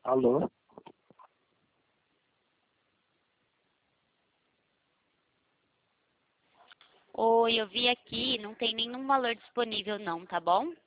Alô? Oi, eu vi aqui, não tem nenhum valor disponível não, tá bom?